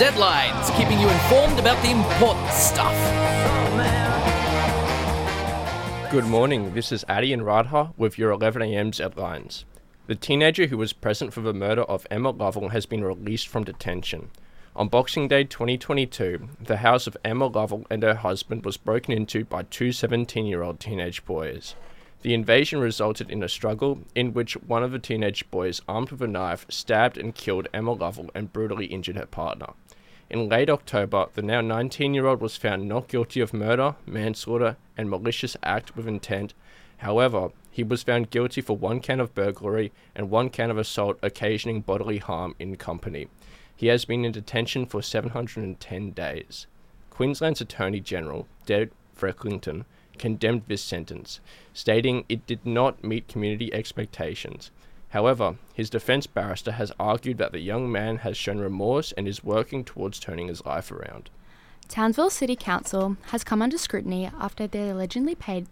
Z-Lines, keeping you informed about the important stuff. Good morning, this is Addy and Radha with your 11am Z-Lines. The teenager who was present for the murder of Emma Lovell has been released from detention. On Boxing Day 2022, the house of Emma Lovell and her husband was broken into by two 17-year-old teenage boys. The invasion resulted in a struggle in which one of the teenage boys, armed with a knife, stabbed and killed Emma Lovell and brutally injured her partner. In late October, the now 19-year-old was found not guilty of murder, manslaughter, and malicious act with intent. However, he was found guilty for 1 count of burglary and 1 count of assault occasioning bodily harm in company. He has been in detention for 710 days. Queensland's Attorney General, Deb Frecklington, condemned this sentence, stating it did not meet community expectations. However, his defense barrister has argued that the young man has shown remorse and is working towards turning his life around. Townsville City Council has come under scrutiny after they allegedly paid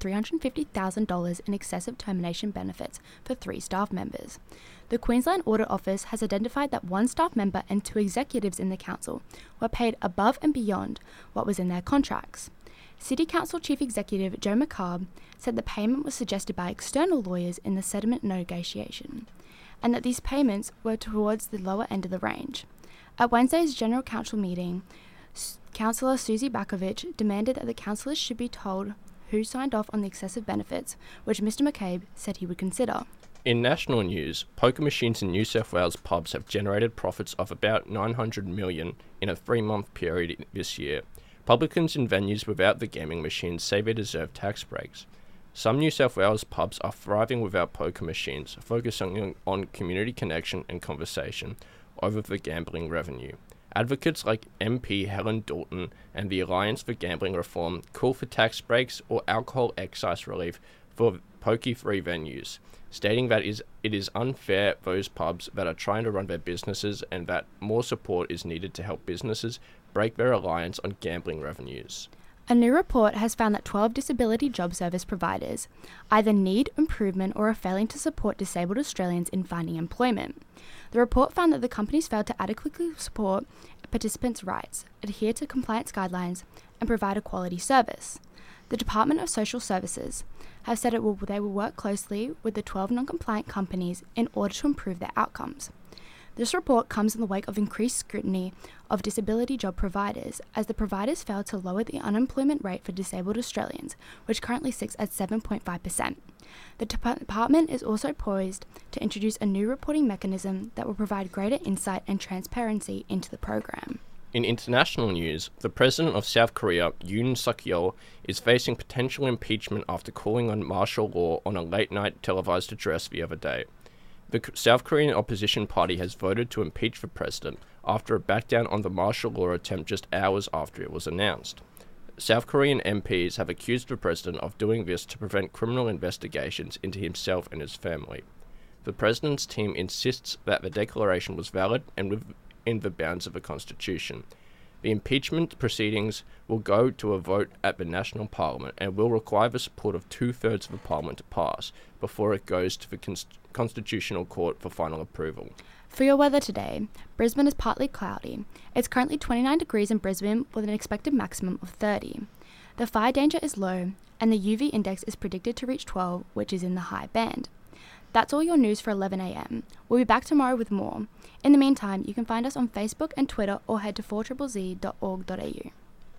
$350,000 in excessive termination benefits for 3 staff members. The Queensland Audit Office has identified that 1 staff member and 2 executives in the council were paid above and beyond what was in their contracts. City Council Chief Executive Joe McCabe said the payment was suggested by external lawyers in the settlement negotiation, and that these payments were towards the lower end of the range. At Wednesday's General Council meeting, Councillor Susie Bakovich demanded that the councillors should be told who signed off on the excessive benefits, which Mr McCabe said he would consider. In national news, poker machines in New South Wales pubs have generated profits of about $900 million in a 3-month period this year. Publicans in venues without the gaming machines say they deserve tax breaks. Some New South Wales pubs are thriving without poker machines, focusing on community connection and conversation over the gambling revenue. Advocates like MP Helen Dalton and the Alliance for Gambling Reform call for tax breaks or alcohol excise relief for pokie-free venues, stating that it is unfair those pubs that are trying to run their businesses and that more support is needed to help businesses break their reliance on gambling revenues. A new report has found that 12 disability job service providers either need improvement or are failing to support disabled Australians in finding employment. The report found that the companies failed to adequately support participants' rights, adhere to compliance guidelines, and provide a quality service. The Department of Social Services have said they will work closely with the 12 non-compliant companies in order to improve their outcomes. This report comes in the wake of increased scrutiny of disability job providers, as the providers failed to lower the unemployment rate for disabled Australians, which currently sits at 7.5%. The department is also poised to introduce a new reporting mechanism that will provide greater insight and transparency into the program. In international news, the president of South Korea, Yoon Suk-yeol, is facing potential impeachment after calling on martial law on a late-night televised address the other day. The South Korean opposition party has voted to impeach the president after a backdown on the martial law attempt just hours after it was announced. South Korean MPs have accused the president of doing this to prevent criminal investigations into himself and his family. The president's team insists that the declaration was valid and within the bounds of the Constitution. The impeachment proceedings will go to a vote at the National Parliament and will require the support of 2/3 of the Parliament to pass before it goes to the Constitutional Court for final approval. For your weather today, Brisbane is partly cloudy. It's currently 29 degrees in Brisbane with an expected maximum of 30. The fire danger is low and the UV index is predicted to reach 12, which is in the high band. That's all your news for 11am. We'll be back tomorrow with more. In the meantime, you can find us on Facebook and Twitter or head to 4ZZZ.org.au.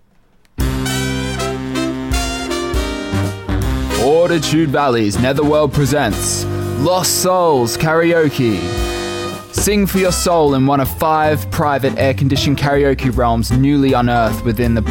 Fortitude Valley's Netherworld presents Lost Souls Karaoke. Sing for your soul in one of 5 private air-conditioned karaoke realms newly unearthed within the